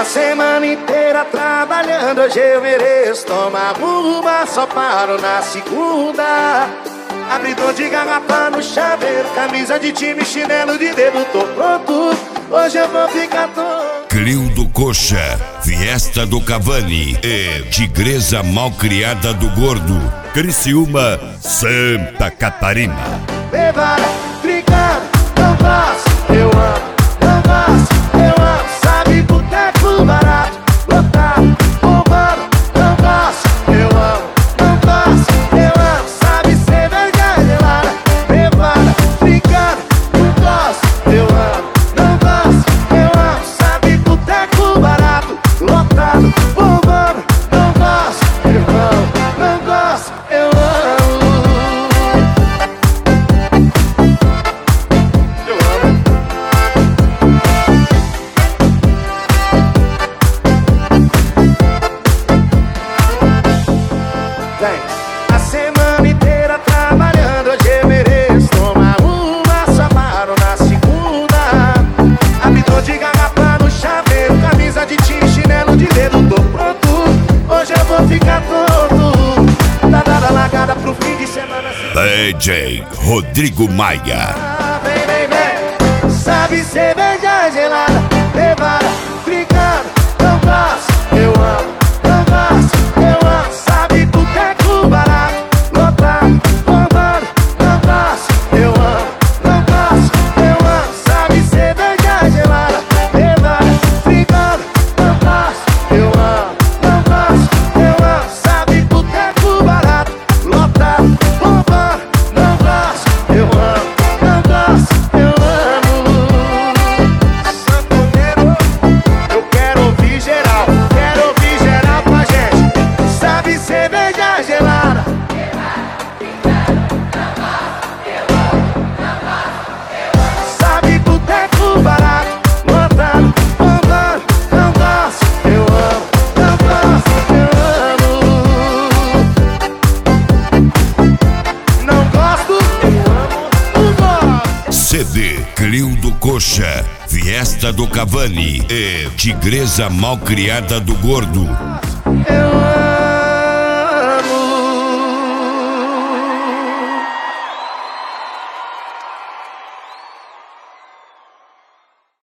A semana inteira trabalhando, hoje eu mereço tomar uma, só paro na segunda. Abridor de garrafa no chaveiro, camisa de time, chinelo de dedo, tô pronto, hoje eu vou ficar todo. Cleildo Coxa, Fiesta do Cavani e Tigresa Malcriada do Gordo, Criciúma, Santa Catarina. Levada, brincando, não gosto, eu amo, não gosto, eu amo. Sabe boteco barato, lotado, bombando, não gosto, eu amo, não gosto, eu amo. Sabe cerveja gelada, levada, brincando, não gosto, eu amo, não gosto, eu amo. Sabe boteco barato, lotado, bombando, não gosto, eu amo, não gosto, eu amo. A semana inteira trabalhando, hoje eu mereço tomar uma, só paro na segunda. Abridor de garrafa no chaveiro, camisa de time, chinelo de dedo, tô pronto, hoje eu vou ficar todo. Tá dada a largada pro fim de semana. DJ Rodrigo Maia. Vem, vem, vem. Sabe cerveja gelada, levada, brincando, não gosto, eu amo, não gosto, eu amo. Sabe boteco barato, lotado, bombando, não gosto, eu amo, não gosto, eu amo. Sabe cerveja gelada, levada, brincando, não gosto, eu amo, não gosto, eu amo. Sabe boteco barato, lotado, bombando, não gosto, eu amo, não gosto, eu amo. Sanfoneiro, eu quero ouvir geral com a gente. Sabe cerveja gelada, sabe boteco barato, lotado, bombando, não gosto, eu amo, não gosto, eu amo. Não gosto, eu amo, não gosto. CD Cleildo Coxa, Fiesta do Cavani e Tigresa Malcriada do Gordo. Eu amo.